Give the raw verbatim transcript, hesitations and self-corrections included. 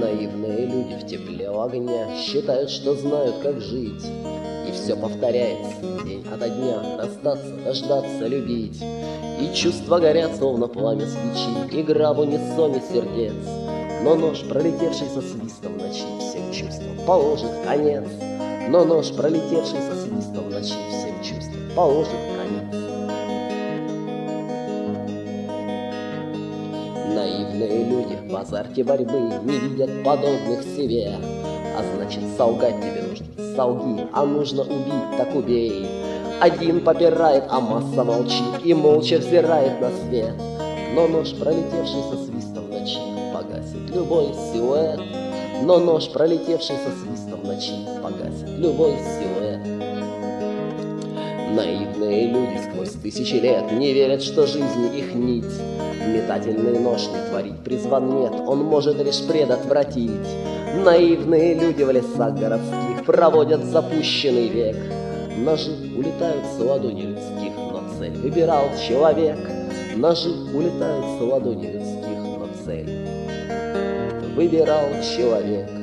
Наивные люди в тепле у огня считают, что знают, как жить. И все повторяется день ото дня: расстаться, дождаться, любить. И чувства горят, словно пламя свечи, игра в унисоне сердец. Но нож, пролетевший со свистом в ночи, всем чувствам положит конец. Но нож, пролетевший со свистом в ночи, всем чувствам положит конец. Наивные люди в азарте борьбы не видят подобных себе. А значит, солгать тебе нужно, солги, а нужно убить, так убей. Один попирает, а масса молчит и молча взирает на свет. Но нож, пролетевший со свистом в ночи, погасит любой силуэт. Но нож, пролетевший со свистом в ночи, погасит любой силуэт. Наивные люди сквозь тысячи лет не верят, что жизнь их нить. Метательный нож не творить призван нет, он может лишь предотвратить. Наивные люди в лесах городских проводят запущенный век. Ножи улетают с ладони людских, но цель выбирал человек. Ножи улетают с ладони людских, но цель выбирал человек.